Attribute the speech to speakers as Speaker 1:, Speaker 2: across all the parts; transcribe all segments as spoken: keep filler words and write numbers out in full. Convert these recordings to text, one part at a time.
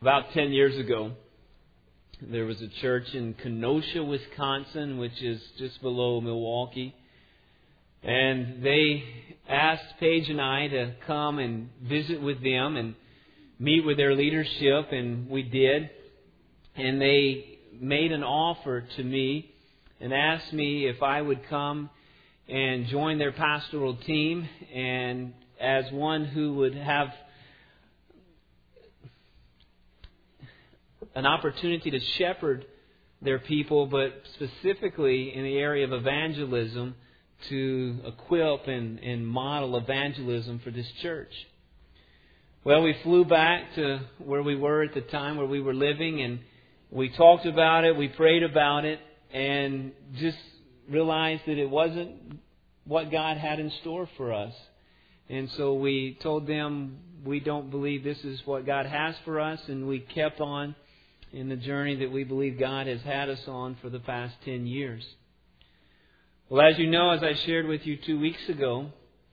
Speaker 1: About ten years ago, there was a church in Kenosha, Wisconsin, which is just below Milwaukee. And they asked Paige and I to come and visit with them and meet with their leadership, and we did. And they made an offer to me and asked me if I would come and join their pastoral team, and as one who would have an opportunity to shepherd their people, but specifically in the area of evangelism, to equip and, and model evangelism for this church. Well, we flew back to where we were at the time, where we were living, and we talked about it, we prayed about it, and just realized that it wasn't what God had in store for us. And so we told them we don't believe this is what God has for us, and we kept on in the journey that we believe God has had us on for the past ten years. Well, as you know, as I shared with you two weeks ago,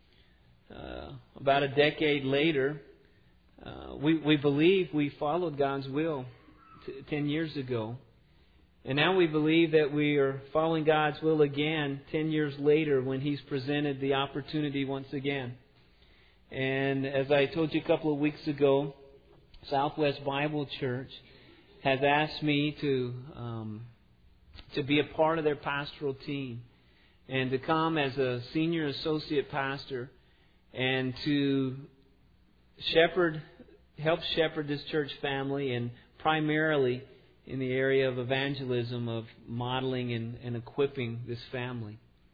Speaker 1: uh, about a decade later, uh, we, we believe we followed God's will t- ten years ago. And now we believe that we are following God's will again ten years later when He's presented the opportunity once again. And as I told you a couple of weeks ago, Southwest Bible Church has asked me to um, to be a part of their pastoral team and to come as a senior associate pastor and to shepherd, help shepherd this church family, and primarily in the area of evangelism, of modeling and, and equipping this family.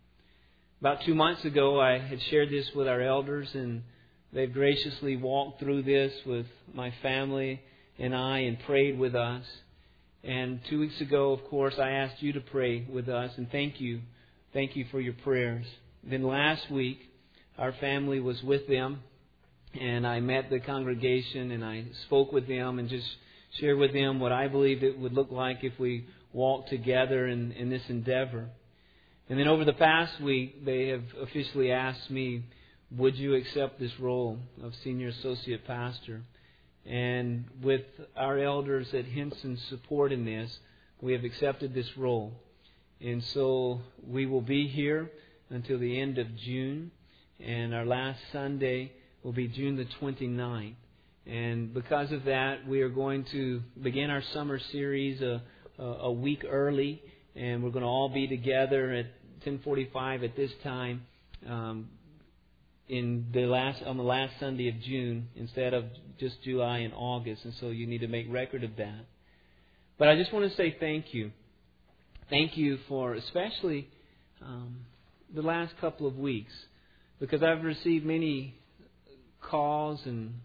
Speaker 1: About two months ago, I had shared this with our elders, and they've graciously walked through this with my family and I and prayed with us. And two weeks ago, of course, I asked you to pray with us, and thank you. Thank you for your prayers. Then last week, our family was with them, and I met the congregation, and I spoke with them and just shared with them what I believed it would look like if we walked together in, in this endeavor. And then over the past week, they have officially asked me, would you accept this role of senior associate pastor? And with our elders at Henson supporting this, we have accepted this role. And so we will be here until the end of June. And our last Sunday will be June the twenty-ninth. And because of that, we are going to begin our summer series a, a, a week early. And we're going to all be together at ten forty-five at this time um, in the last on the last Sunday of June instead of just July and August. And so you need to make record of that. But I just want to say thank you. Thank you for especially um, the last couple of weeks, because I've received many calls and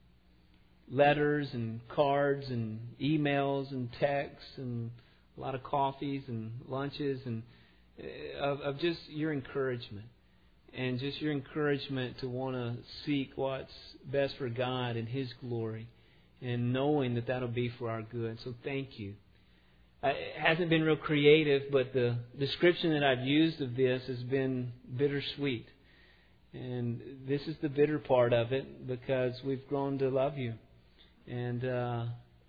Speaker 1: letters and cards and emails and texts and a lot of coffees and lunches and of, of just your encouragement and just your encouragement to want to seek what's best for God and His glory, and knowing that that'll be for our good. So thank you. It hasn't been real creative, but the description that I've used of this has been bittersweet. And this is the bitter part of it, because we've grown to love you. And uh,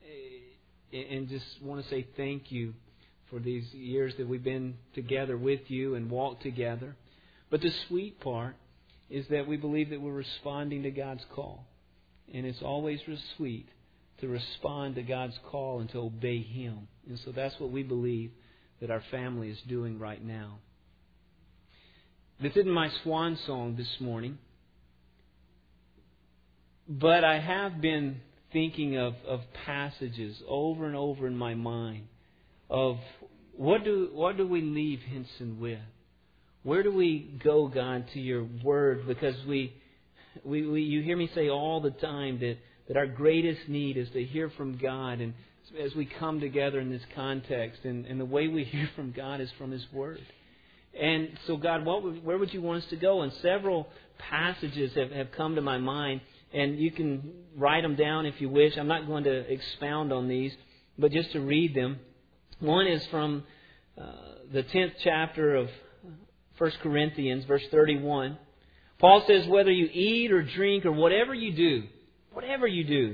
Speaker 1: and just want to say thank you for these years that we've been together with you and walked together. But the sweet part is that we believe that we're responding to God's call. And it's always sweet to respond to God's call and to obey Him. And so that's what we believe that our family is doing right now. This isn't my swan song this morning, but I have been thinking of, of passages over and over in my mind of what do what do we leave Henson with? Where do we go, God, to your word? Because we, we, we you hear me say all the time that, that our greatest need is to hear from God. And as we come together in this context, and, and the way we hear from God is from His word. And so, God, what would, where would you want us to go? And several passages have, have come to my mind. And you can write them down if you wish. I'm not going to expound on these, but just to read them. One is from uh, the tenth chapter of First Corinthians, verse thirty-one. Paul says, whether you eat or drink or whatever you do, whatever you do,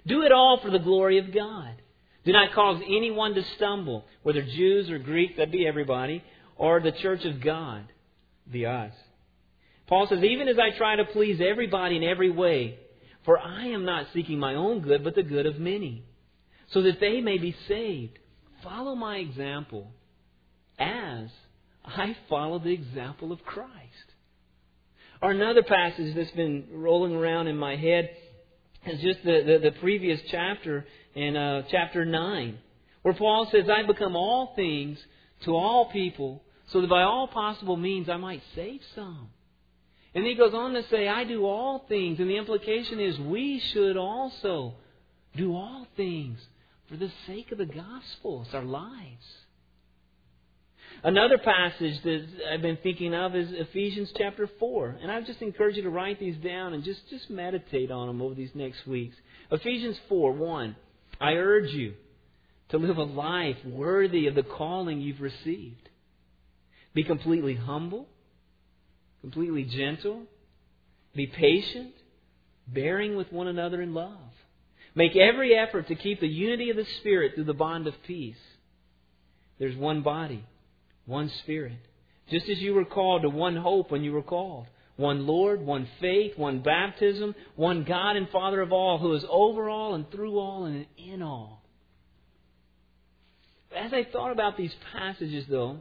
Speaker 1: Do it all for the glory of God. Do not cause anyone to stumble, whether Jews or Greeks, that'd be everybody, or the church of God, the us. Paul says, even as I try to please everybody in every way, for I am not seeking my own good, but the good of many, so that they may be saved. Follow my example as I follow the example of Christ. Or another passage that's been rolling around in my head is just the, the, the previous chapter in uh, chapter nine, where Paul says, I become all things to all people, so that by all possible means I might save some. And he goes on to say, I do all things. And the implication is we should also do all things for the sake of the gospel. It's our lives. Another passage that I've been thinking of is Ephesians chapter four. And I just encourage you to write these down and just, just meditate on them over these next weeks. Ephesians four, one. I urge you to live a life worthy of the calling you've received. Be completely humble, completely gentle. Be patient, bearing with one another in love. Make every effort to keep the unity of the Spirit through the bond of peace. There's one body, one Spirit. Just as you were called to one hope when you were called. One Lord, one faith, one baptism, one God and Father of all, who is over all and through all and in all. As I thought about these passages, though,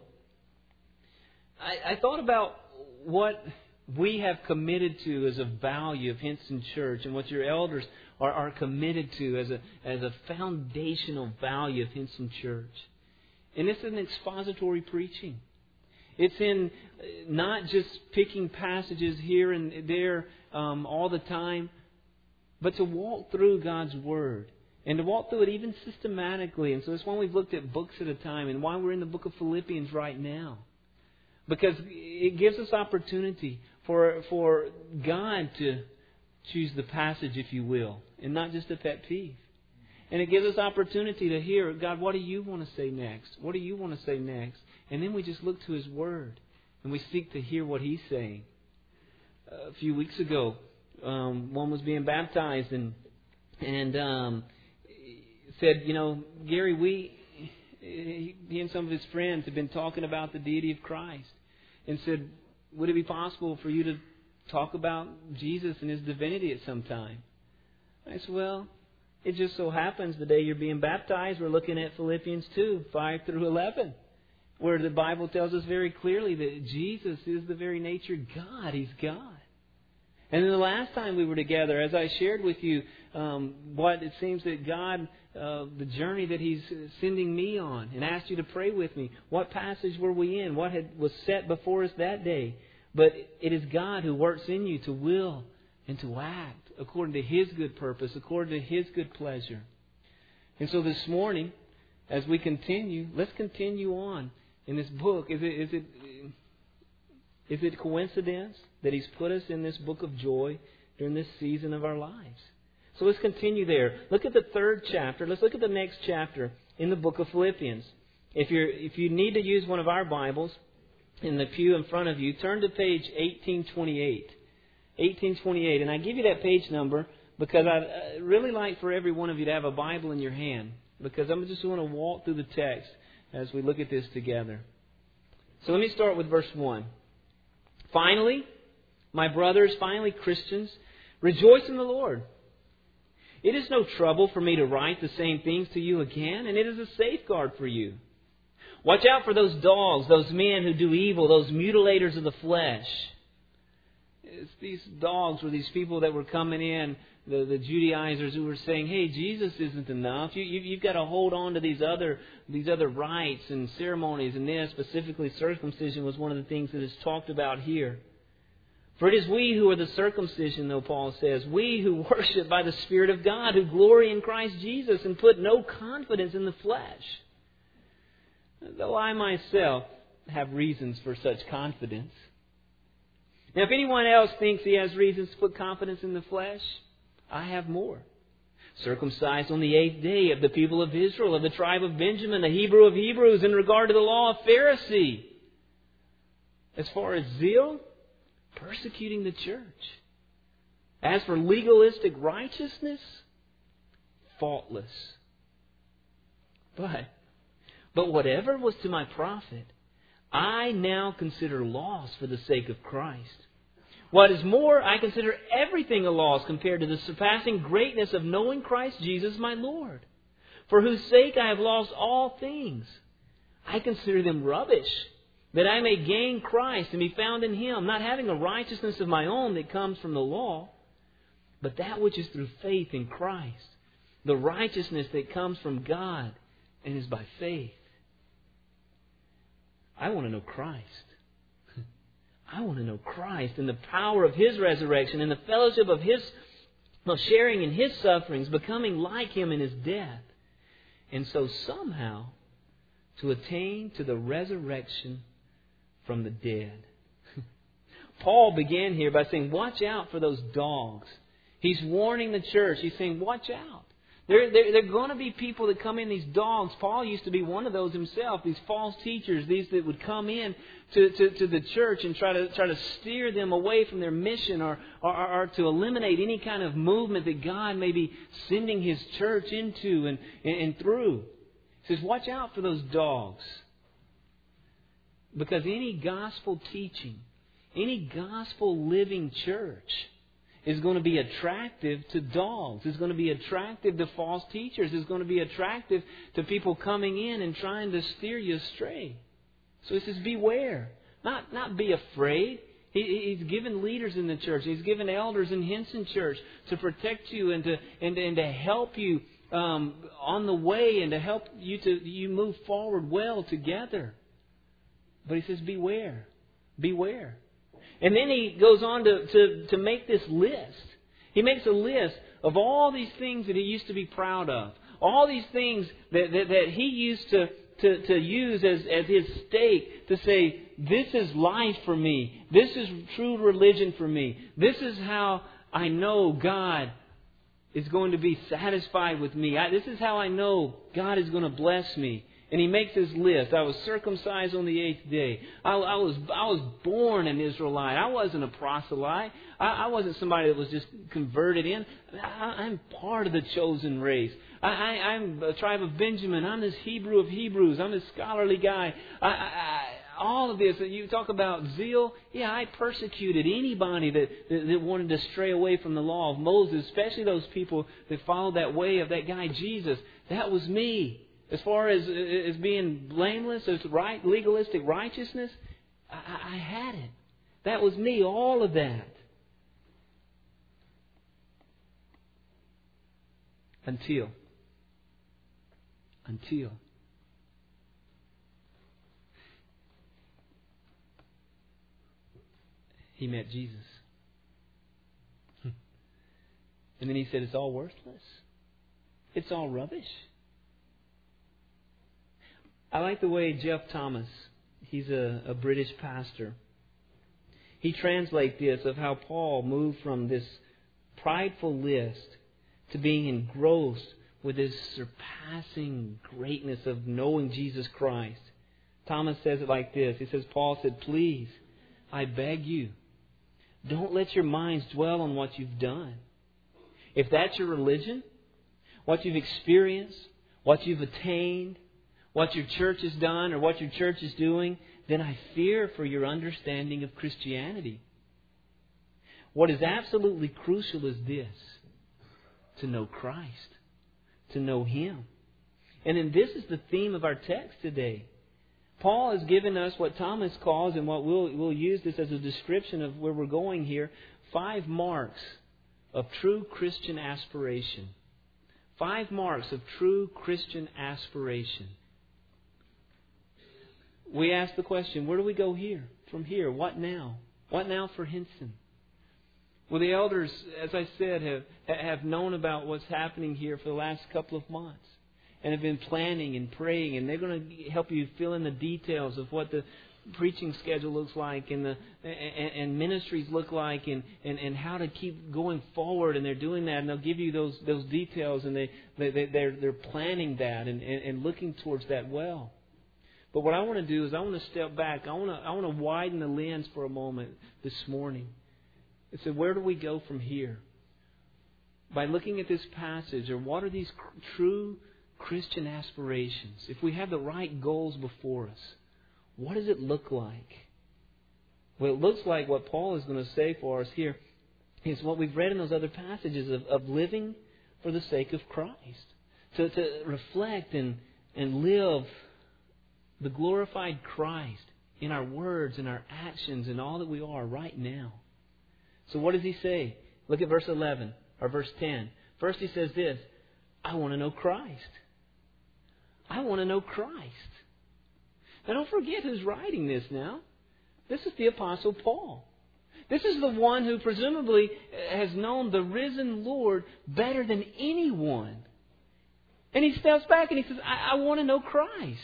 Speaker 1: I, I thought about what we have committed to as a value of Hinson Church and what your elders are, are committed to as a, as a foundational value of Hinson Church. And this is an expository preaching. It's in not just picking passages here and there um, all the time, but to walk through God's Word and to walk through it even systematically. And so that's why we've looked at books at a time and why we're in the book of Philippians right now. Because it gives us opportunity for, for God to choose the passage, if you will, and not just a pet peeve. And it gives us opportunity to hear, God, what do you want to say next? What do you want to say next? And then we just look to His Word and we seek to hear what He's saying. A few weeks ago, um, one was being baptized and and um, said, you know, Gary, we, he and some of his friends have been talking about the deity of Christ, and said, would it be possible for you to talk about Jesus and His divinity at some time? I said, well, it just so happens the day you're being baptized, we're looking at Philippians two, five through eleven, where the Bible tells us very clearly that Jesus is the very nature of God. He's God. And then the last time we were together, as I shared with you um, what it seems that God, uh, the journey that He's sending me on, and asked you to pray with me, what passage were we in? What had was set before us that day? But it is God who works in you to will and to act according to His good purpose, according to His good pleasure. And so this morning, as we continue, let's continue on in this book. Is it is it is it coincidence that He's put us in this book of joy during this season of our lives? So let's continue there. Look at the third chapter. Let's look at the next chapter in the book of Philippians. If you're if you need to use one of our Bibles in the pew in front of you, turn to page eighteen twenty-eight. eighteen twenty-eight. And I give you that page number because I'd really like for every one of you to have a Bible in your hand, because I'm just going to walk through the text as we look at this together. So let me start with verse one. Finally, my brothers, finally Christians, rejoice in the Lord. It is no trouble for me to write the same things to you again, and it is a safeguard for you. Watch out for those dogs, those men who do evil, those mutilators of the flesh. It's these dogs were these people that were coming in, the, the Judaizers who were saying, hey, Jesus isn't enough. You, you, you've got to hold on to these other these other rites and ceremonies. And this, specifically circumcision, was one of the things that is talked about here. For it is we who are the circumcision, though Paul says, we who worship by the Spirit of God, who glory in Christ Jesus and put no confidence in the flesh. Though I myself have reasons for such confidence. Now, if anyone else thinks he has reasons to put confidence in the flesh, I have more. Circumcised on the eighth day, of the people of Israel, of the tribe of Benjamin, the Hebrew of Hebrews, in regard to the law, of Pharisee. As far as zeal, persecuting the church. As for legalistic righteousness, faultless. But, but whatever was to my profit, I now consider loss for the sake of Christ. What is more, I consider everything a loss compared to the surpassing greatness of knowing Christ Jesus my Lord, for whose sake I have lost all things. I consider them rubbish, that I may gain Christ and be found in Him, not having a righteousness of my own that comes from the law, but that which is through faith in Christ, the righteousness that comes from God and is by faith. I want to know Christ. I want to know Christ and the power of His resurrection and the fellowship of His, well, sharing in His sufferings, becoming like Him in His death. And so somehow to attain to the resurrection from the dead. Paul began here by saying, watch out for those dogs. He's warning the church. He's saying, watch out. There, there, there are going to be people that come in, these dogs. Paul used to be one of those himself, these false teachers, these that would come in to, to, to the church and try to try to steer them away from their mission or, or, or to eliminate any kind of movement that God may be sending His church into and, and, and through. He says, watch out for those dogs. Because any gospel teaching, any gospel living church is going to be attractive to dogs. It's going to be attractive to false teachers. It's going to be attractive to people coming in and trying to steer you astray. So He says, beware. Not, not be afraid. He, he's given leaders in the church. He's given elders in Henson Church to protect you and to, and, and to help you um, on the way and to help you to you move forward well together. But He says, beware. Beware. And then he goes on to, to, to make this list. He makes a list of all these things that he used to be proud of. All these things that, that, that he used to, to, to use as, as his stake to say, this is life for me. This is true religion for me. This is how I know God is going to be satisfied with me. I, this is how I know God is going to bless me. And he makes his list. I was circumcised on the eighth day. I, I was I was born an Israelite. I wasn't a proselyte. I, I wasn't somebody that was just converted in. I, I'm part of the chosen race. I, I, I'm a tribe of Benjamin. I'm this Hebrew of Hebrews. I'm this scholarly guy. I, I, I, all of this, you talk about zeal. Yeah, I persecuted anybody that, that, that wanted to stray away from the law of Moses, especially those people that followed that way of that guy Jesus. That was me. As far as, as being blameless, as right, legalistic righteousness, I, I had it. That was me, all of that. Until, until he met Jesus. And then he said, it's all worthless. It's all rubbish. I like the way Jeff Thomas, he's a, a British pastor, he translates this of how Paul moved from this prideful list to being engrossed with this surpassing greatness of knowing Jesus Christ. Thomas says it like this. He says, Paul said, please, I beg you, don't let your minds dwell on what you've done. If that's your religion, what you've experienced, what you've attained, what your church has done or what your church is doing, then I fear for your understanding of Christianity. What is absolutely crucial is this: to know Christ, to know Him. And then this is the theme of our text today. Paul has given us what Thomas calls, and what we'll, we'll use this as a description of where we're going here, five marks of true Christian aspiration. Five marks of true Christian aspiration. We ask the question, where do we go here? From here, what now? What now for Henson? Well, the elders, as I said, have have known about what's happening here for the last couple of months and have been planning and praying, and they're going to help you fill in the details of what the preaching schedule looks like and the and, and ministries look like and, and, and how to keep going forward, and they're doing that, and they'll give you those those details, and they, they, they they're they're planning that and, and, and looking towards that well. But what I want to do is I want to step back. I want to I want to widen the lens for a moment this morning. And say, where do we go from here? by looking at this passage, or what are these true Christian aspirations? If we have the right goals before us, what does it look like? Well, it looks like what Paul is going to say for us here is what we've read in those other passages of, of living for the sake of Christ. To, to reflect and, and live the glorified Christ in our words, in our actions, in all that we are right now. So what does he say? Look at verse eleven or verse ten. First he says this, I want to know Christ. I want to know Christ. Now don't forget who's writing this now. This is the Apostle Paul. This is the one who presumably has known the risen Lord better than anyone. And he steps back and he says, I, I want to know Christ.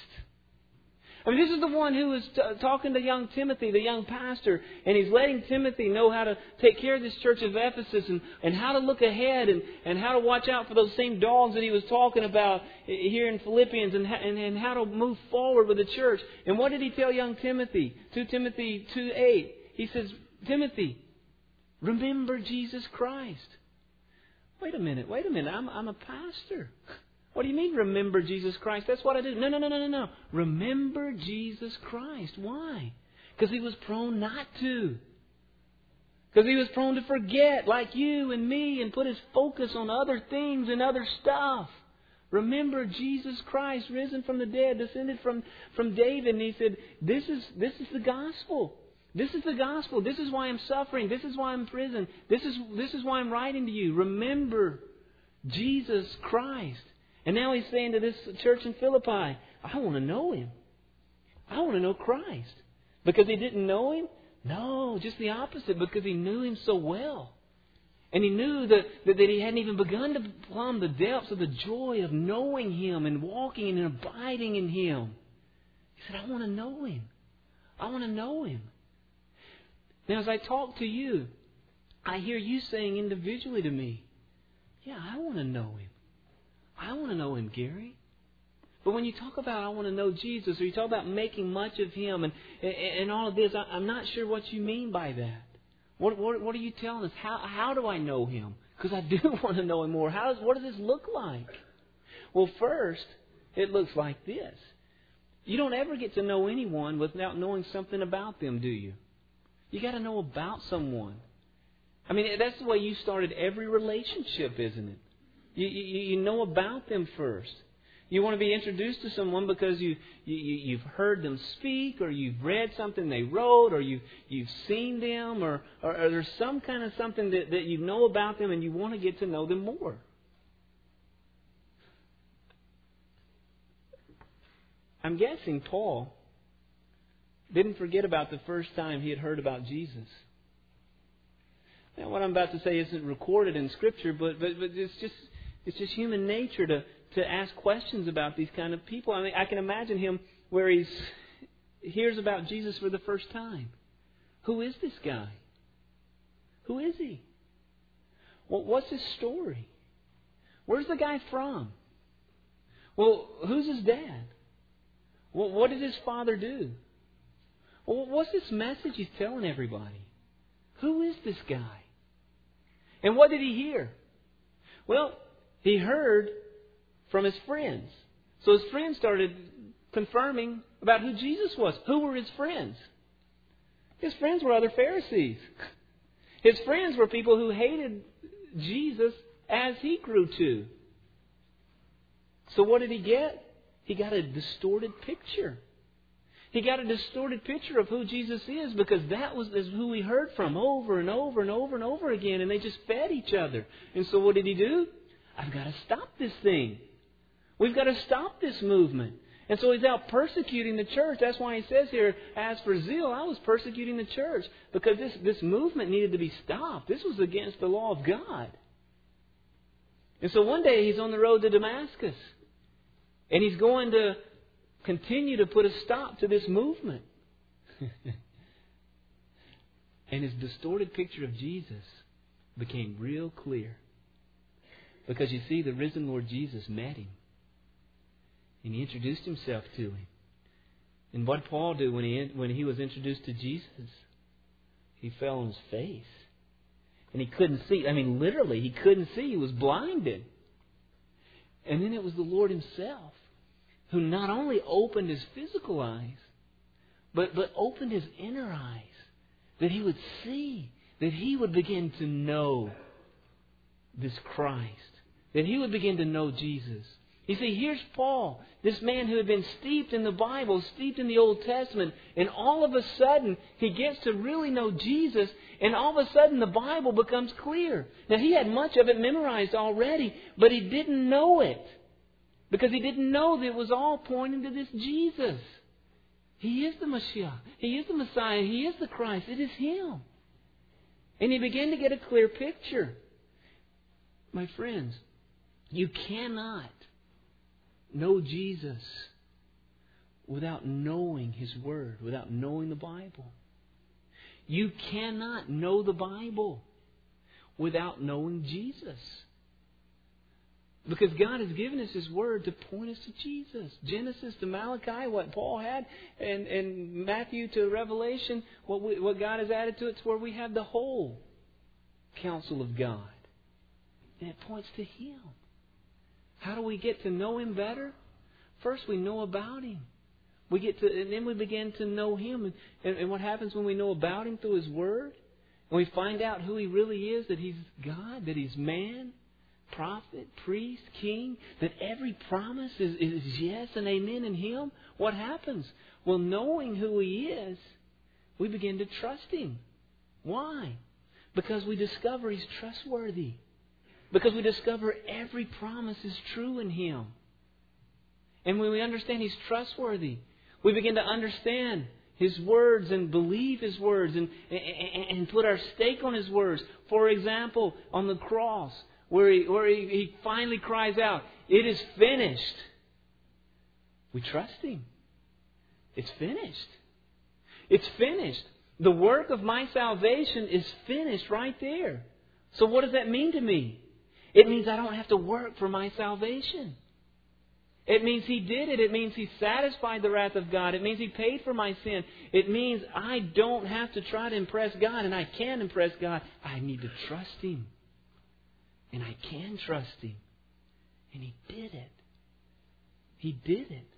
Speaker 1: I mean, this is the one who is t- talking to young Timothy, the young pastor, and he's letting Timothy know how to take care of this church of Ephesus and, and how to look ahead and, and how to watch out for those same dogs that he was talking about here in Philippians and, and, and how to move forward with the church. And what did he tell young Timothy? Second Timothy two eight. He says, Timothy, remember Jesus Christ. Wait a minute, wait a minute, I'm, I'm a pastor. What do you mean, remember Jesus Christ? That's what I do. No, no, no, no, no, no. Remember Jesus Christ. Why? Because he was prone not to. Because he was prone to forget, like you and me, and put his focus on other things and other stuff. Remember Jesus Christ, risen from the dead, descended from, from David. And he said, this is, this is the gospel. This is the gospel. This is why I'm suffering. This is why I'm in prison. This is, this is why I'm writing to you. Remember Jesus Christ. And now he's saying to this church in Philippi, I want to know Him. I want to know Christ. Because he didn't know Him? No, just the opposite. Because he knew Him so well. And he knew that, that, that he hadn't even begun to plumb the depths of the joy of knowing Him and walking and abiding in Him. He said, I want to know Him. I want to know Him. Now as I talk to you, I hear you saying individually to me, yeah, I want to know Him. I want to know Him, Gary. But when you talk about I want to know Jesus, or you talk about making much of Him and, and, and all of this, I, I'm not sure what you mean by that. What, what, what are you telling us? How, how do I know Him? Because I do want to know Him more. How does, what does this look like? Well, first, it looks like this. You don't ever get to know anyone without knowing something about them, do you? You got to know about someone. I mean, that's the way you started every relationship, isn't it? You, you, you know about them first. You want to be introduced to someone because you, you, you've heard them speak, or you've read something they wrote, or you, you've seen them, or, or, or there's some kind of something that, that you know about them and you want to get to know them more. I'm guessing Paul didn't forget about the first time he had heard about Jesus. Now, what I'm about to say isn't recorded in Scripture, but, but, but it's just... It's just human nature to, to ask questions about these kind of people. I mean, I can imagine him where he hears about Jesus for the first time. Who is this guy? Who is he? Well, what's his story? Where's the guy from? Well, who's his dad? Well, what did his father do? Well, what's this message he's telling everybody? Who is this guy? And what did he hear? Well, he heard from his friends. So his friends started confirming about who Jesus was. Who were his friends? His friends were other Pharisees. His friends were people who hated Jesus as he grew to. So what did he get? He got a distorted picture. He got a distorted picture of who Jesus is, because that was who he heard from over and over and over and over again, and they just fed each other. And so what did he do? I've got to stop this thing. We've got to stop this movement. And so he's out persecuting the church. That's why he says here, as for zeal, I was persecuting the church. Because this, this movement needed to be stopped. This was against the law of God. And so one day he's on the road to Damascus. And he's going to continue to put a stop to this movement. And his distorted picture of Jesus became real clear. Because you see, the risen Lord Jesus met him. And he introduced himself to him. And what did Paul do when he when he was introduced to Jesus? He fell on his face. And he couldn't see. I mean, literally, he couldn't see. He was blinded. And then it was the Lord Himself who not only opened his physical eyes, but, but opened his inner eyes, that he would see, that he would begin to know this Christ, that he would begin to know Jesus. You see, here's Paul, this man who had been steeped in the Bible, steeped in the Old Testament, and all of a sudden he gets to really know Jesus, and all of a sudden the Bible becomes clear. Now, he had much of it memorized already, but he didn't know it, because he didn't know that it was all pointing to this Jesus. He is the Messiah. He is the Messiah. He is the Christ. It is Him. And he began to get a clear picture. My friends, you cannot know Jesus without knowing His Word, without knowing the Bible. You cannot know the Bible without knowing Jesus. Because God has given us His Word to point us to Jesus. Genesis to Malachi, what Paul had, and, and Matthew to Revelation, what, we, what God has added to it, to where we have the whole counsel of God. And it points to Him. How do we get to know Him better? First, we know about Him. We get to, and then we begin to know Him. And, and, and what happens when we know about Him through His Word? When we find out who He really is, that He's God, that He's man, prophet, priest, king, that every promise is, is yes and amen in Him. What happens? Well, knowing who He is, we begin to trust Him. Why? Because we discover He's trustworthy. Because we discover every promise is true in Him. And when we understand He's trustworthy, we begin to understand His words and believe His words and, and, and put our stake on His words. For example, on the cross, where he, where he, he finally cries out, "It is finished." We trust Him. It's finished. It's finished. The work of my salvation is finished right there. So what does that mean to me? It means I don't have to work for my salvation. It means He did it. It means He satisfied the wrath of God. It means He paid for my sin. It means I don't have to try to impress God, and I can impress God. I need to trust Him. And I can trust Him. And He did it. He did it.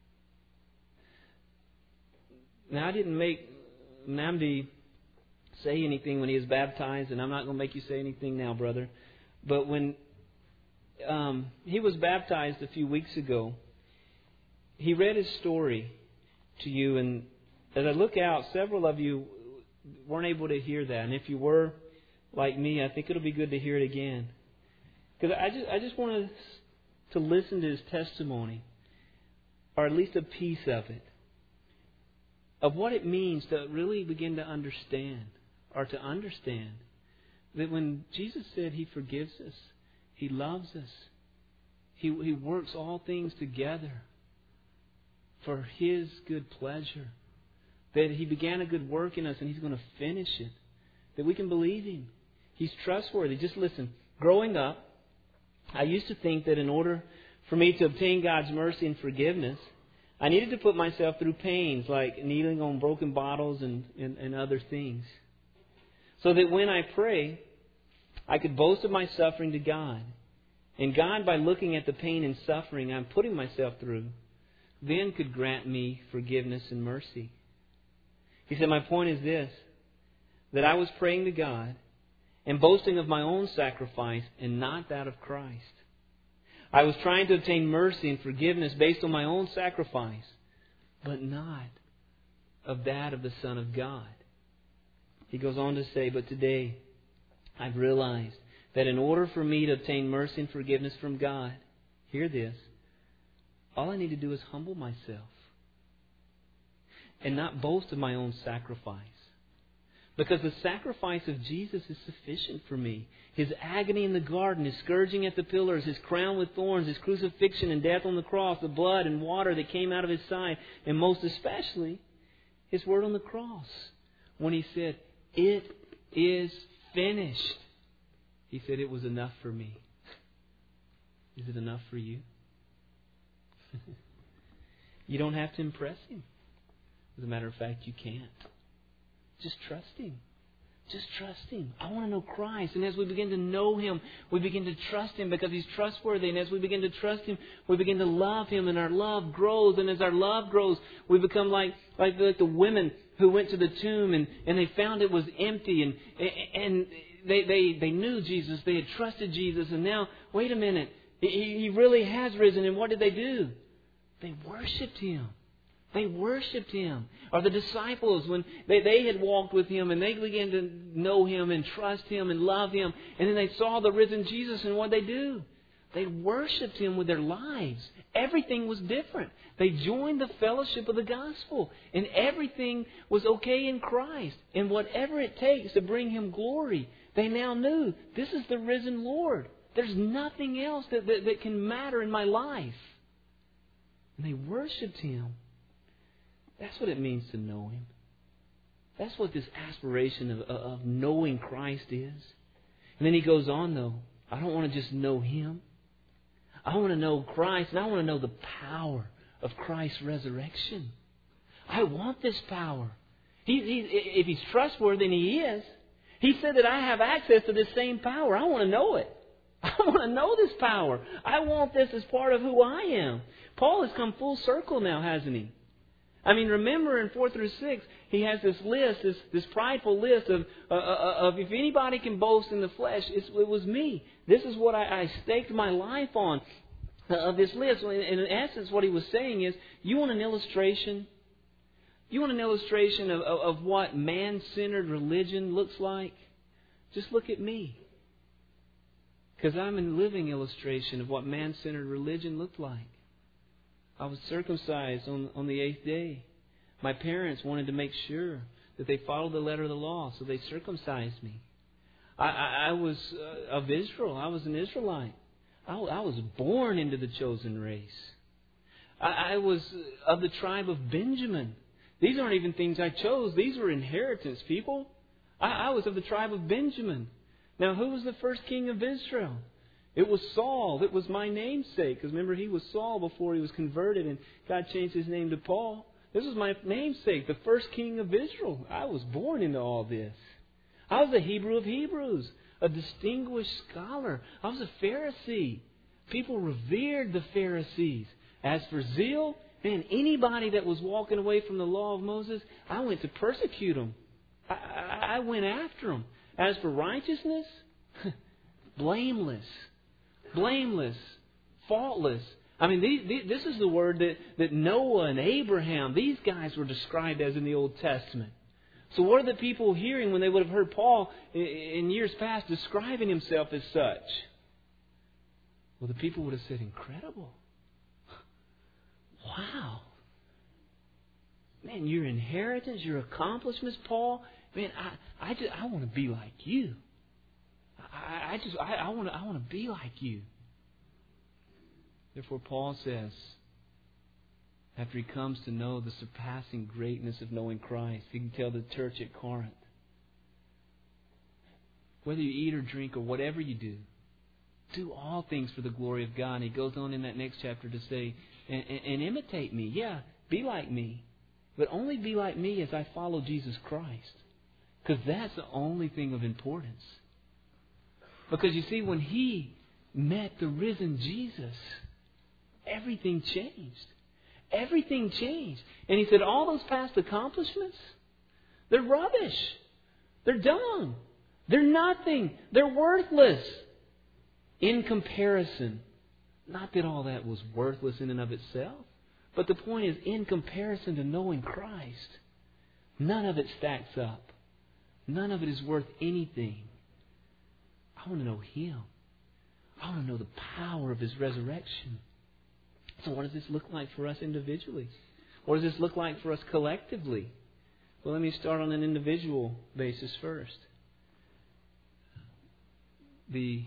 Speaker 1: Now, I didn't make Namdi say anything when he was baptized, and I'm not going to make you say anything now, brother. But when um, he was baptized a few weeks ago, he read his story to you, and as I look out, several of you weren't able to hear that. And if you were, like me, I think it'll be good to hear it again. Because I just, I just wanted to listen to his testimony, or at least a piece of it, of what it means to really begin to understand, or to understand, that when Jesus said He forgives us, He loves us, He, He works all things together for His good pleasure, that He began a good work in us and He's going to finish it, that we can believe Him. He's trustworthy. Just listen, growing up, I used to think that in order for me to obtain God's mercy and forgiveness, I needed to put myself through pains like kneeling on broken bottles and, and, and other things. So that when I pray, I could boast of my suffering to God. And God, by looking at the pain and suffering I'm putting myself through, then could grant me forgiveness and mercy. He said, my point is this, that I was praying to God and boasting of my own sacrifice and not that of Christ. I was trying to obtain mercy and forgiveness based on my own sacrifice, but not of that of the Son of God. He goes on to say, but today I've realized that in order for me to obtain mercy and forgiveness from God, hear this, all I need to do is humble myself and not boast of my own sacrifice. Because the sacrifice of Jesus is sufficient for me. His agony in the garden, His scourging at the pillars, His crown with thorns, His crucifixion and death on the cross, the blood and water that came out of His side, and most especially, His word on the cross. When He said, "It is finished," He said it was enough for me. Is it enough for you? You don't have to impress Him. As a matter of fact, you can't. Just trust Him. Just trust Him. I want to know Christ. And as we begin to know Him, we begin to trust Him because He's trustworthy. And as we begin to trust Him, we begin to love Him, and our love grows. And as our love grows, we become like, like, the, like the women who went to the tomb and, and they found it was empty. And, and they, they, they knew Jesus. They had trusted Jesus. And now, wait a minute. He, he really has risen. And what did they do? They worshipped Him. They worshipped Him. Or the disciples, when they, they had walked with Him and they began to know Him and trust Him and love Him. And then they saw the risen Jesus, and what did they do? They worshipped Him with their lives. Everything was different. They joined the fellowship of the gospel. And everything was okay in Christ. And whatever it takes to bring Him glory, they now knew this is the risen Lord. There's nothing else that, that, that can matter in my life. And they worshipped Him. That's what it means to know Him. That's what this aspiration of, of knowing Christ is. And then he goes on, though. I don't want to just know Him. I want to know Christ, and I want to know the power of Christ's resurrection. I want this power. He, he, if He's trustworthy, and He is, He said that I have access to this same power. I want to know it. I want to know this power. I want this as part of who I am. Paul has come full circle now, hasn't he? I mean, remember in four through six, he has this list, this, this prideful list of, uh, of if anybody can boast in the flesh, it's, it was me. This is what I, I staked my life on, uh, of this list. And in essence, what he was saying is, you want an illustration? You want an illustration of, of, of what man-centered religion looks like? Just look at me. Because I'm a living illustration of what man-centered religion looked like. I was circumcised on, on the eighth day. My parents wanted to make sure that they followed the letter of the law, so they circumcised me. I, I, I was uh, of Israel. I was an Israelite. I, I was born into the chosen race. I, I was of the tribe of Benjamin. These aren't even things I chose. These were inheritance, people. I, I was of the tribe of Benjamin. Now, who was the first king of Israel? It was Saul. It was my namesake. Because remember, he was Saul before he was converted, and God changed his name to Paul. This was my namesake, the first king of Israel. I was born into all this. I was a Hebrew of Hebrews, a distinguished scholar. I was a Pharisee. People revered the Pharisees. As for zeal, man, anybody that was walking away from the law of Moses, I went to persecute them. I, I, I went after them. As for righteousness, blameless. Blameless, faultless. I mean, these, these, this is the word that, that Noah and Abraham, these guys were described as in the Old Testament. So what are the people hearing when they would have heard Paul in, in years past describing himself as such? Well, the people would have said, incredible. Wow. Man, your inheritance, your accomplishments, Paul, man, I, I, just, I want to be like you. I, I just I, I want to I want to be like you. Therefore, Paul says, after he comes to know the surpassing greatness of knowing Christ, he can tell the church at Corinth, whether you eat or drink or whatever you do, do all things for the glory of God. And he goes on in that next chapter to say, and, and, and imitate me. Yeah, be like me, but only be like me as I follow Jesus Christ, because that's the only thing of importance. Because you see, when he met the risen Jesus, everything changed. Everything changed. And he said, all those past accomplishments, they're rubbish. They're dung. They're nothing. They're worthless. In comparison, not that all that was worthless in and of itself, but the point is, in comparison to knowing Christ, none of it stacks up. None of it is worth anything. I want to know Him. I want to know the power of His resurrection. So what does this look like for us individually? What does this look like for us collectively? Well, let me start on an individual basis first. The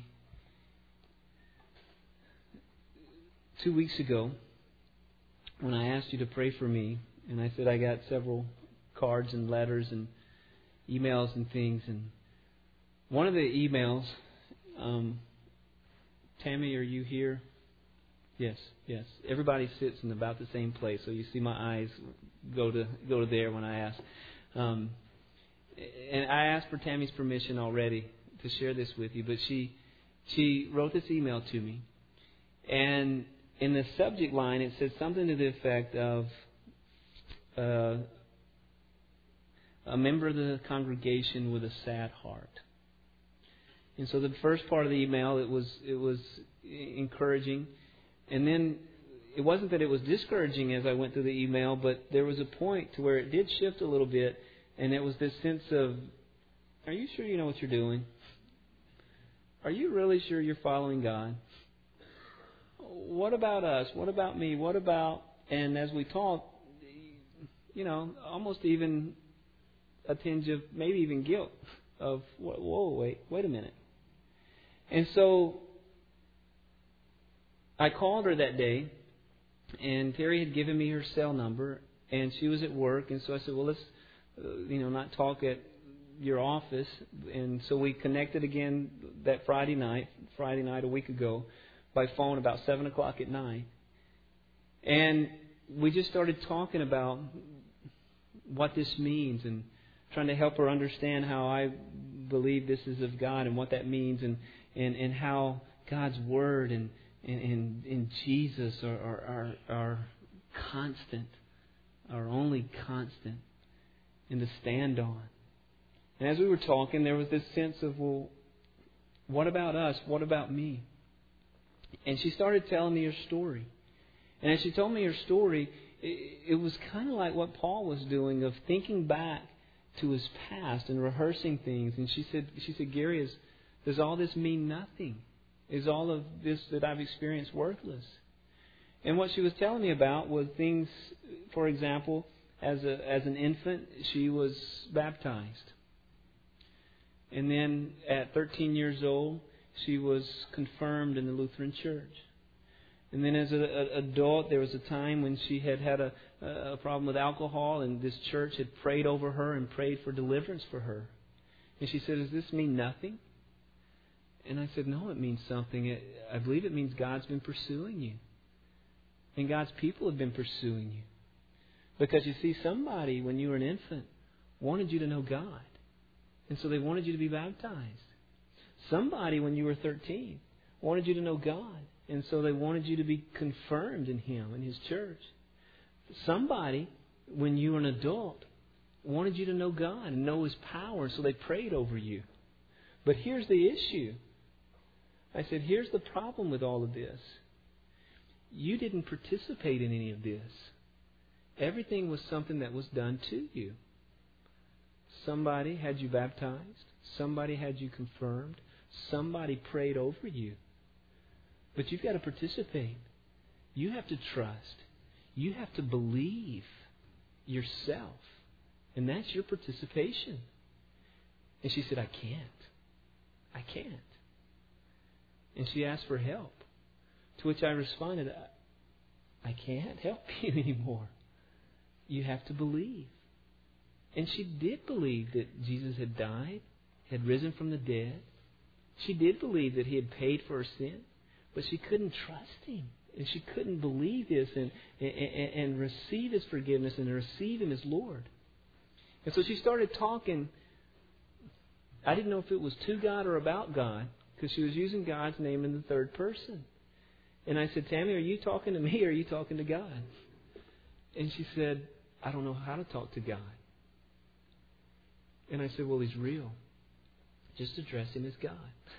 Speaker 1: two weeks ago, when I asked you to pray for me, and I said I got several cards and letters and emails and things, and one of the emails, um, Tammy, are you here? Yes, yes. Everybody sits in about the same place, so you see my eyes go to go to there when I ask. Um, and I asked for Tammy's permission already to share this with you, but she she wrote this email to me. And in the subject line, it said something to the effect of uh, a member of the congregation with a sad heart. And so the first part of the email, it was it was encouraging. And then it wasn't that it was discouraging as I went through the email, but there was a point to where it did shift a little bit. And it was this sense of, are you sure you know what you're doing? Are you really sure you're following God? What about us? What about me? What about... And as we talked, you know, almost even a tinge of maybe even guilt of, whoa, wait, wait a minute. And so I called her that day, and Terry had given me her cell number, and she was at work, and so I said, well, let's, uh, you know, not talk at your office. And so we connected again that Friday night, Friday night a week ago, by phone about seven o'clock at night. And we just started talking about what this means and trying to help her understand how I believe this is of God and what that means, and, and, and how God's Word and, and, and, and Jesus are, are, are, are constant, are only constant, and to stand on. And as we were talking, there was this sense of, well, what about us? What about me? And she started telling me her story. And as she told me her story, it, it was kind of like what Paul was doing, of thinking back to his past and rehearsing things. And she said, she said, Gary, is, does all this mean nothing? Is all of this that I've experienced worthless? And what she was telling me about was things, for example, as a as an infant, she was baptized. And then at thirteen years old, she was confirmed in the Lutheran Church. And then as an adult, there was a time when she had had a, a problem with alcohol, and this church had prayed over her and prayed for deliverance for her. And she said, does this mean nothing? And I said, no, it means something. It, I believe it means God's been pursuing you. And God's people have been pursuing you. Because you see, somebody, when you were an infant, wanted you to know God. And so they wanted you to be baptized. Somebody, when you were thirteen, wanted you to know God. And so they wanted you to be confirmed in Him, in His church. Somebody, when you were an adult, wanted you to know God and know His power. So they prayed over you. But here's the issue. I said, here's the problem with all of this. You didn't participate in any of this. Everything was something that was done to you. Somebody had you baptized. Somebody had you confirmed. Somebody prayed over you. But you've got to participate. You have to trust. You have to believe yourself. And that's your participation. And she said, I can't. I can't. And she asked for help. To which I responded, I can't help you anymore. You have to believe. And she did believe that Jesus had died, had risen from the dead. She did believe that He had paid for her sin. But she couldn't trust Him. And she couldn't believe this and, and, and receive His forgiveness and receive Him as Lord. And so she started talking. I didn't know if it was to God or about God, because she was using God's name in the third person. And I said, Tammy, are you talking to me or are you talking to God? And she said, I don't know how to talk to God. And I said, well, He's real. Just address Him as God.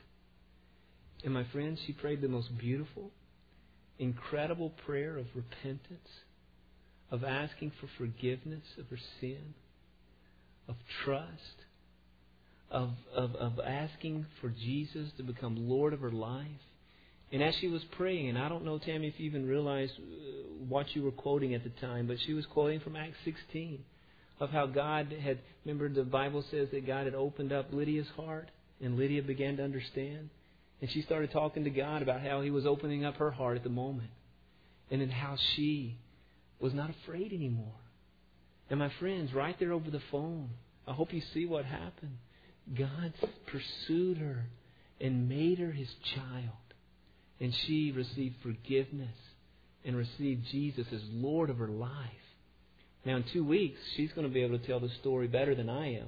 Speaker 1: And my friend, she prayed the most beautiful, incredible prayer of repentance, of asking for forgiveness of her sin, of trust, of, of, of asking for Jesus to become Lord of her life. And as she was praying, and I don't know, Tammy, if you even realized what you were quoting at the time, but she was quoting from Acts sixteen, of how God had, remember the Bible says that God had opened up Lydia's heart, and Lydia began to understand. And she started talking to God about how He was opening up her heart at the moment. And then how she was not afraid anymore. And my friends, right there over the phone, I hope you see what happened. God pursued her and made her His child. And she received forgiveness and received Jesus as Lord of her life. Now in two weeks, she's going to be able to tell the story better than I am,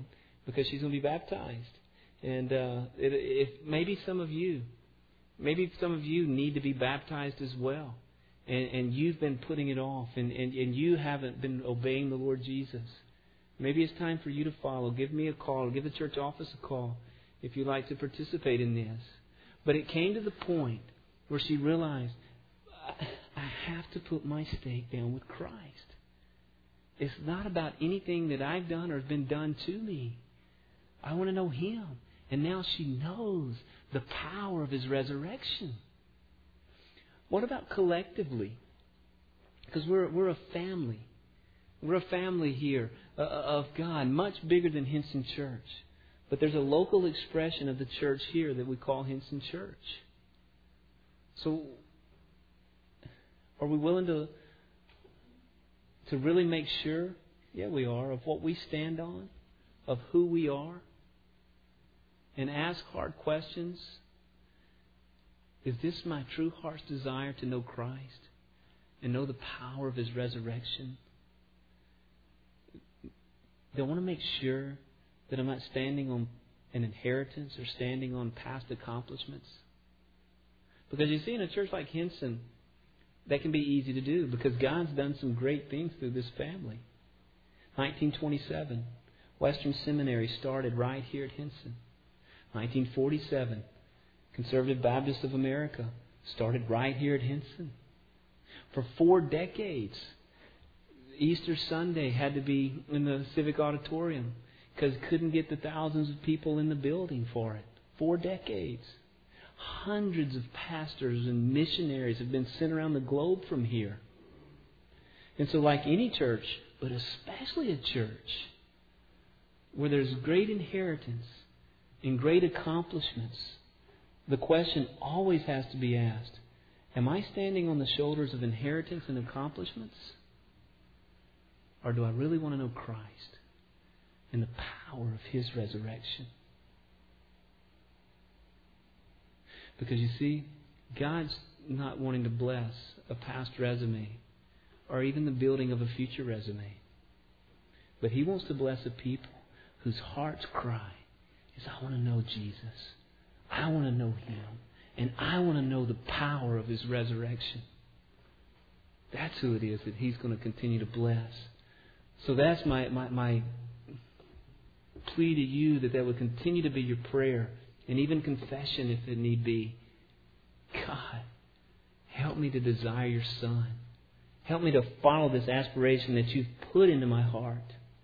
Speaker 1: because she's going to be baptized. And uh, it, if maybe some of you, maybe some of you need to be baptized as well. And, and you've been putting it off, and, and, and you haven't been obeying the Lord Jesus. Maybe it's time for you to follow. Give me a call. Give the church office a call if you'd like to participate in this. But it came to the point where she realized, I have to put my stake down with Christ. It's not about anything that I've done or has been done to me. I want to know Him. And now she knows the power of His resurrection. What about collectively? Because we're, we're a family. We're a family here uh, of God, much bigger than Hinson Church. But there's a local expression of the church here that we call Hinson Church. So, are we willing to, to really make sure, yeah we are, of what we stand on, of who we are, and ask hard questions? Is this my true heart's desire to know Christ and know the power of His resurrection? Do I want to make sure that I'm not standing on an inheritance or standing on past accomplishments? Because you see, in a church like Hinson, that can be easy to do because God's done some great things through this family. nineteen twenty-seven, Western Seminary started right here at Hinson. nineteen forty-seven, Conservative Baptists of America started right here at Hinson. For four decades, Easter Sunday had to be in the Civic Auditorium because couldn't get the thousands of people in the building for it. Four decades. Hundreds of pastors and missionaries have been sent around the globe from here. And so like any church, but especially a church where there's great inheritance and great accomplishments, the question always has to be asked, am I standing on the shoulders of inheritance and accomplishments? Or do I really want to know Christ and the power of His resurrection? Because you see, God's not wanting to bless a past resume or even the building of a future resume. But He wants to bless a people whose heart's cry is, I want to know Jesus. I want to know Him. And I want to know the power of His resurrection. That's who it is that He's going to continue to bless. So that's my, my, my plea to you, that that would continue to be your prayer and even confession if it need be. God, help me to desire Your Son. Help me to follow this aspiration that You've put into my heart.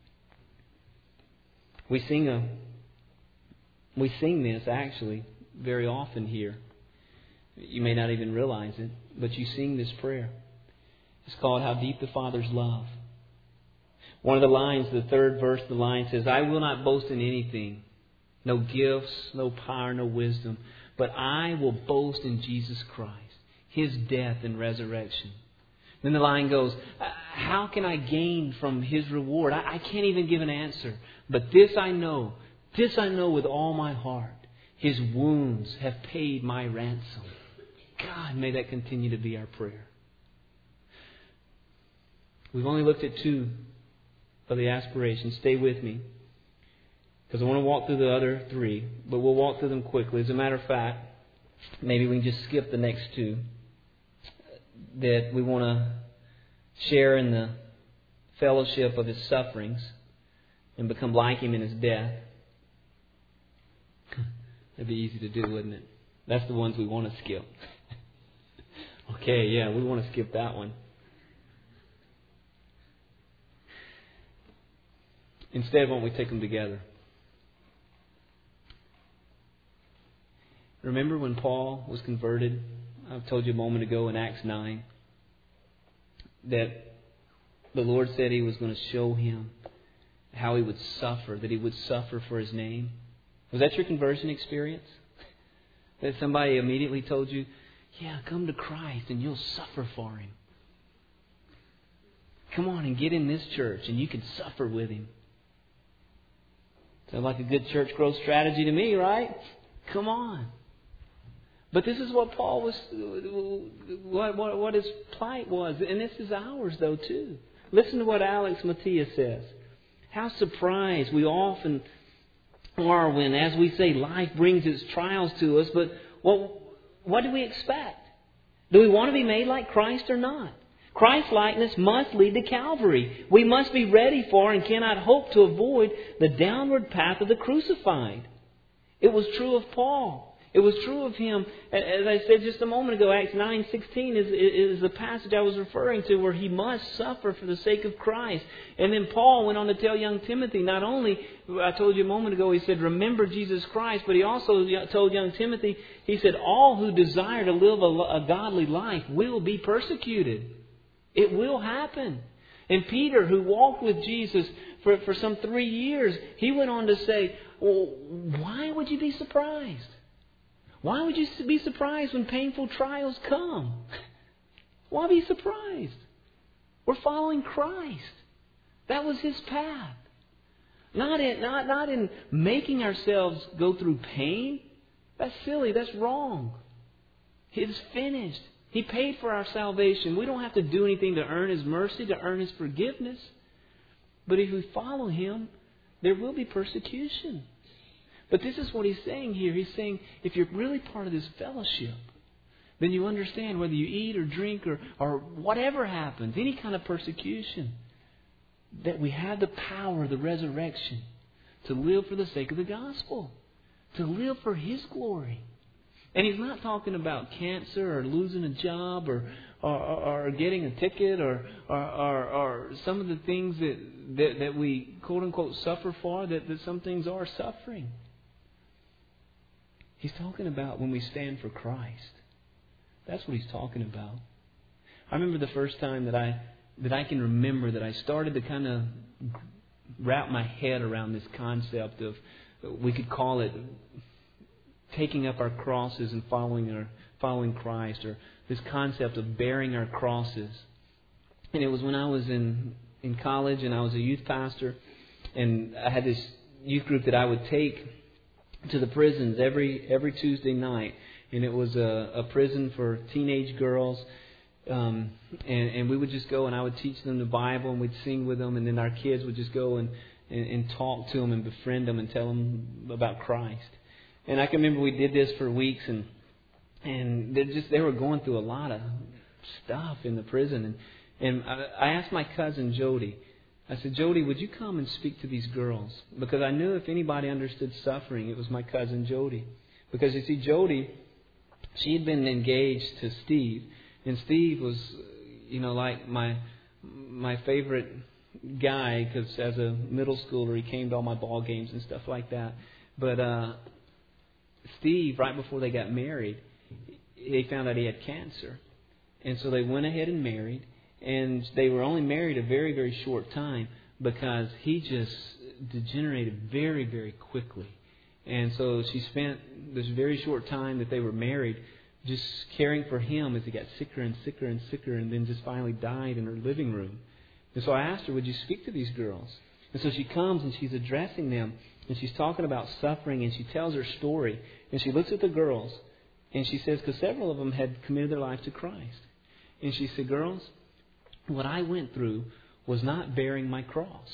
Speaker 1: We sing a, we sing this actually very often here. You may not even realize it, but you sing this prayer. It's called How Deep the Father's Love. One of the lines, the third verse of the line says, I will not boast in anything, no gifts, no power, no wisdom, but I will boast in Jesus Christ, His death and resurrection. Then the line goes, how can I gain from His reward? I, I can't even give an answer. But this I know, this I know with all my heart. His wounds have paid my ransom. God, may that continue to be our prayer. We've only looked at two of the aspirations. Stay with me, because I want to walk through the other three, but we'll walk through them quickly. As a matter of fact, maybe we can just skip the next two that we want to share in the fellowship of His sufferings and become like Him in His death. That'd be easy to do, wouldn't it? That's the ones we want to skip. Okay, yeah, we want to skip that one. Instead, why don't we take them together? Remember when Paul was converted? I've told you a moment ago in Acts nine that the Lord said He was going to show him how he would suffer, that he would suffer for His name. Was that your conversion experience? That somebody immediately told you, yeah, come to Christ and you'll suffer for Him. Come on and get in this church and you can suffer with Him. Sounds like a good church growth strategy to me, right? Come on. But this is what Paul was, what, what, what his plight was. And this is ours, though, too. Listen to what Alex Matias says. How surprised we often Or when, as we say, life brings its trials to us, but what, what do we expect? Do we want to be made like Christ or not? Christ-likeness must lead to Calvary. We must be ready for and cannot hope to avoid the downward path of the crucified. It was true of Paul. It was true of him. As I said just a moment ago, Acts nine sixteen is, is the passage I was referring to where he must suffer for the sake of Christ. And then Paul went on to tell young Timothy, not only, I told you a moment ago, he said, remember Jesus Christ, but he also told young Timothy, he said, all who desire to live a, a godly life will be persecuted. It will happen. And Peter, who walked with Jesus for, for some three years, he went on to say, well, why would you be surprised? Why would you be surprised when painful trials come? Why be surprised? We're following Christ. That was His path. Not in, not, not in making ourselves go through pain. That's silly. That's wrong. It's finished. He paid for our salvation. We don't have to do anything to earn His mercy, to earn His forgiveness. But if we follow Him, there will be persecution. But this is what He's saying here. He's saying, if you're really part of this fellowship, then you understand whether you eat or drink or, or whatever happens, any kind of persecution, that we have the power of the resurrection to live for the sake of the gospel, to live for His glory. And He's not talking about cancer or losing a job or or, or, or getting a ticket or or, or or some of the things that, that, that we quote unquote suffer for, that, that some things are suffering. He's talking about when we stand for Christ. That's what He's talking about. I remember the first time that I that I can remember that I started to kind of wrap my head around this concept of, we could call it taking up our crosses and following our following Christ, or this concept of bearing our crosses. And it was when I was in in college and I was a youth pastor, and I had this youth group that I would take to the prisons every every Tuesday night, and it was a, a prison for teenage girls, um, and, and we would just go and I would teach them the Bible and we'd sing with them, and then our kids would just go and, and, and talk to them and befriend them and tell them about Christ. And I can remember we did this for weeks, and and they just they were going through a lot of stuff in the prison, and and I, I asked my cousin Jody. I said, Jody, would you come and speak to these girls? Because I knew if anybody understood suffering, it was my cousin Jody. Because you see, Jody, she had been engaged to Steve. And Steve was, you know, like my my favorite guy, because as a middle schooler, he came to all my ball games and stuff like that. But uh, Steve, right before they got married, they found out he had cancer. And so they went ahead and married. And they were only married a very, very short time because he just degenerated very, very quickly. And so she spent this very short time that they were married just caring for him as he got sicker and sicker and sicker, and then just finally died in her living room. And so I asked her, would you speak to these girls? And so she comes and she's addressing them, and she's talking about suffering, and she tells her story. And she looks at the girls, and she says, because several of them had committed their life to Christ. And she said, girls, what I went through was not bearing my cross.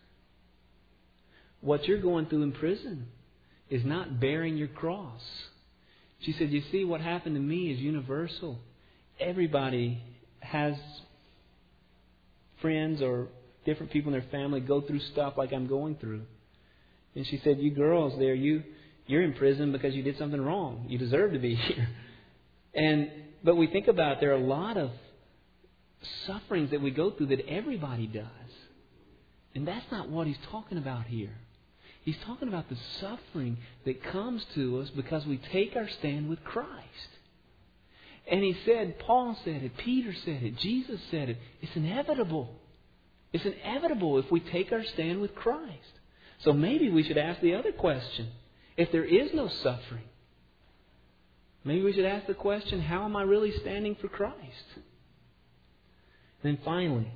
Speaker 1: What you're going through in prison is not bearing your cross. She said, you see, what happened to me is universal. Everybody has friends or different people in their family go through stuff like I'm going through. And she said, you girls there, you, you're in prison because you did something wrong. You deserve to be here. And but we think about it, there are a lot of sufferings that we go through that everybody does. And that's not what he's talking about here. He's talking about the suffering that comes to us because we take our stand with Christ. And he said, Paul said it, Peter said it, Jesus said it. It's inevitable. It's inevitable if we take our stand with Christ. So maybe we should ask the other question. If there is no suffering, maybe we should ask the question, how am I really standing for Christ? Then finally,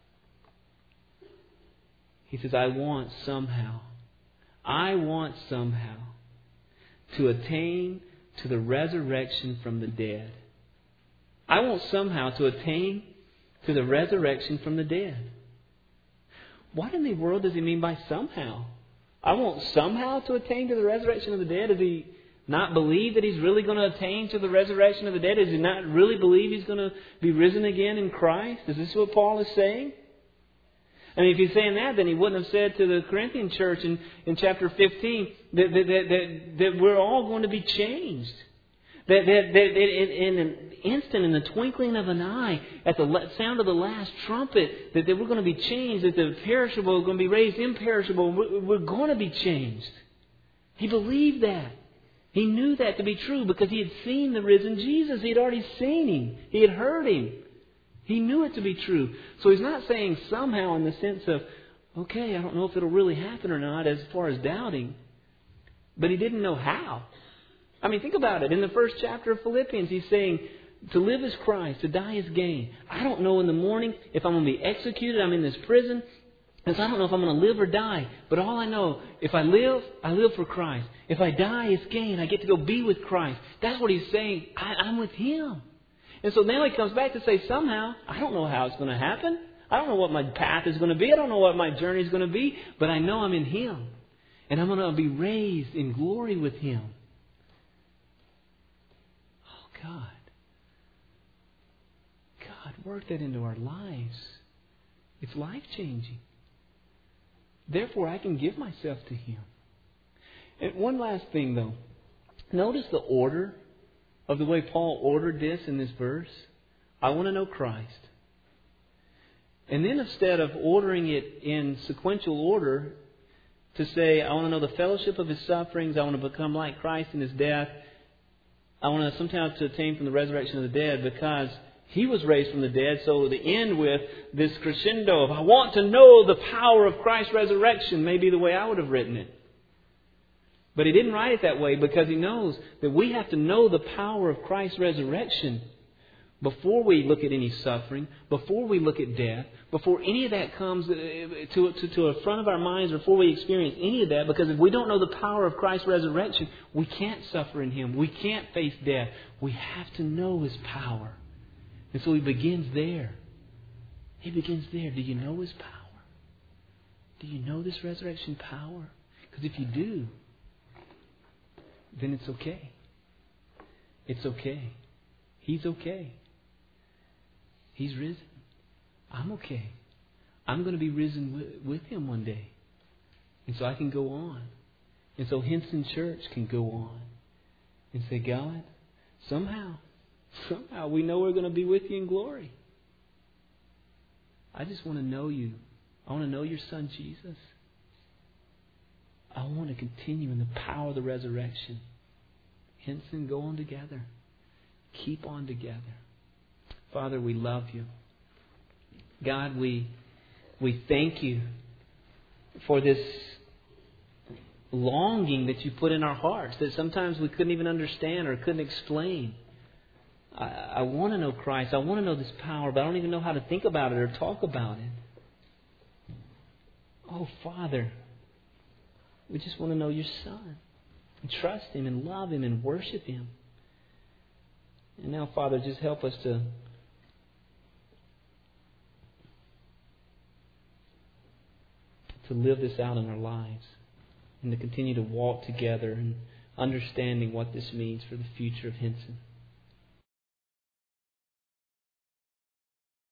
Speaker 1: he says, I want somehow, I want somehow to attain to the resurrection from the dead. I want somehow to attain to the resurrection from the dead. What in the world does he mean by somehow? I want somehow to attain to the resurrection of the dead? Does he not believe that he's really going to attain to the resurrection of the dead? Does he not really believe he's going to be risen again in Christ? Is this what Paul is saying? I mean, if he's saying that, then he wouldn't have said to the Corinthian church in, in chapter fifteen that, that, that, that, that we're all going to be changed. That, that, that in, in an instant, in the twinkling of an eye, at the sound of the last trumpet, that, that we're going to be changed, that the perishable is going to be raised imperishable. We're, we're going to be changed. He believed that. He knew that to be true because he had seen the risen Jesus. He had already seen Him. He had heard Him. He knew it to be true. So he's not saying somehow in the sense of, okay, I don't know if it'll really happen or not as far as doubting. But he didn't know how. I mean, think about it. In the first chapter of Philippians, he's saying, to live is Christ, to die is gain. I don't know in the morning if I'm going to be executed. I'm in this prison. And so I don't know if I'm going to live or die. But all I know, if I live, I live for Christ. If I die, it's gain. I get to go be with Christ. That's what he's saying. I, I'm with Him. And so now he comes back to say, somehow, I don't know how it's going to happen. I don't know what my path is going to be. I don't know what my journey is going to be. But I know I'm in Him. And I'm going to be raised in glory with Him. God. God, work that into our lives. It's life-changing. Therefore, I can give myself to Him. And one last thing, though. Notice the order of the way Paul ordered this in this verse. I want to know Christ. And then instead of ordering it in sequential order, to say, I want to know the fellowship of His sufferings, I want to become like Christ in His death, I want to sometimes to attain from the resurrection of the dead because He was raised from the dead. So to end with this crescendo of I want to know the power of Christ's resurrection may be the way I would have written it. But he didn't write it that way because he knows that we have to know the power of Christ's resurrection before we look at any suffering, before we look at death, before any of that comes to, to, to the front of our minds, before we experience any of that. Because if we don't know the power of Christ's resurrection, we can't suffer in Him. We can't face death. We have to know His power. And so he begins there. He begins there. Do you know His power? Do you know this resurrection power? Because if you do, then it's okay. It's okay. He's okay. He's risen. I'm okay. I'm going to be risen with, with Him one day. And so I can go on. And so Henson Church can go on and say, God, somehow, somehow we know we're going to be with You in glory. I just want to know You. I want to know Your Son, Jesus. I want to continue in the power of the resurrection. Henson, go on together. Keep on together. Father, we love You. God, we we thank You for this longing that You put in our hearts that sometimes we couldn't even understand or couldn't explain. I, I want to know Christ. I want to know this power, but I don't even know how to think about it or talk about it. Oh, Father, we just want to know Your Son and trust Him and love Him and worship Him. And now, Father, just help us to to live this out in our lives and to continue to walk together and understanding what this means for the future of Henson.